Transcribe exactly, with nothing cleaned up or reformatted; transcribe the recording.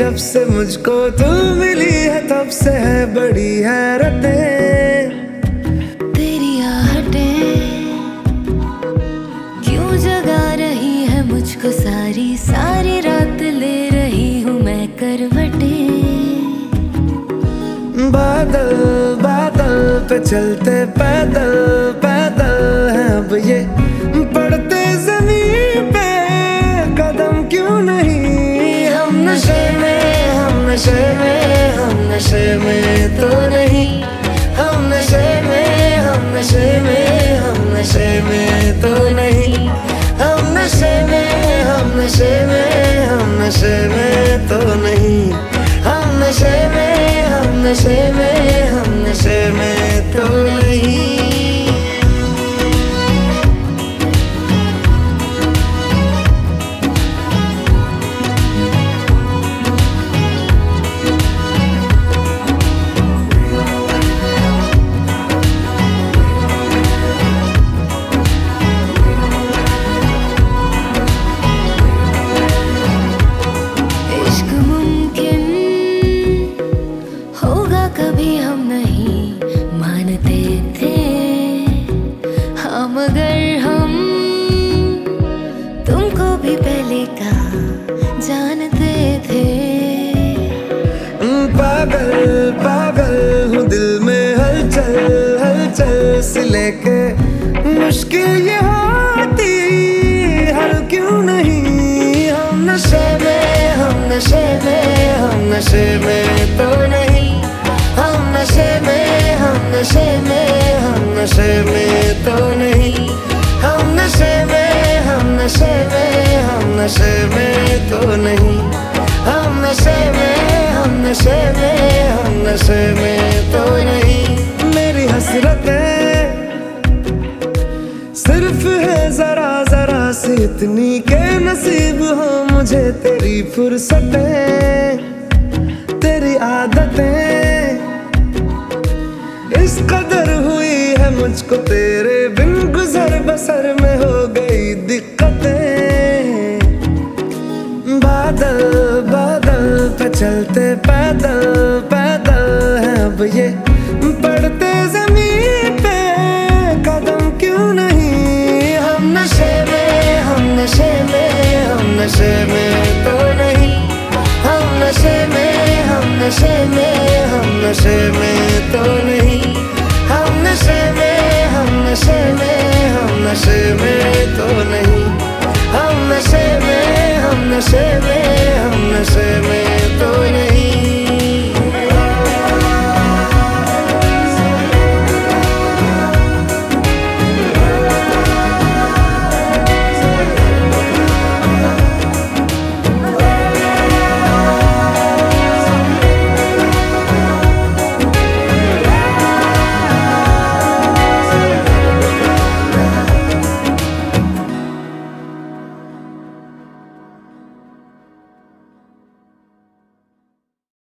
जब से मुझको तू मिली है तब से है बड़ी हैरतें। तेरी आहटें क्यों जगा रही है मुझको, सारी सारी रात ले रही हूँ मैं करवटें। बादल बादल पे चलते पैदल पैदल हैं अब ये पड़ते जमीन पे कदम क्यों नहीं। हम नशे में हम नशे में हम नशे में तो नहीं। हम नशे में हम नशे में हम नशे में तो नहीं। हम नशे में हम नशे में हम नशे में तो नहीं। हम नशे में हम नशे में हम नशे में तो नहीं। कभी हम नहीं मानते थे, हाँ मगर हम तुमको भी पहले का जानते थे। पागल पागल हूँ दिल में हलचल हलचल से लेके मुश्किल ये होती हल क्यों नहीं। हम नशे में हम नशे में हम नशे में तो नहीं। हम नशे में हम नशे में हम नशे में तो नहीं। हम नशे में हम नशे में हम नशे में तो नहीं। हम नशे में हम नशे में हम नशे में तो नहीं। मेरी हसरतें सिर्फ है जरा जरा सी इतनी के नसीब हो मुझे तेरी फुर्सतें तेरी आदतें। इस कदर हुई है मुझको तेरे बिन गुजर बसर में हो गई दिक्कतें। बादल बादल पे चलते पैदल पैदल हैं अब ये पड़ते जमीन पे कदम क्यों नहीं। हम नशे में हम नशे में हम नशे में तो नहीं। हम नशे में हम नशे में हम नशे में तो नहीं। हम नशे में हम नशे में हम नशे में तो नहीं। हम नशे में हम नशे में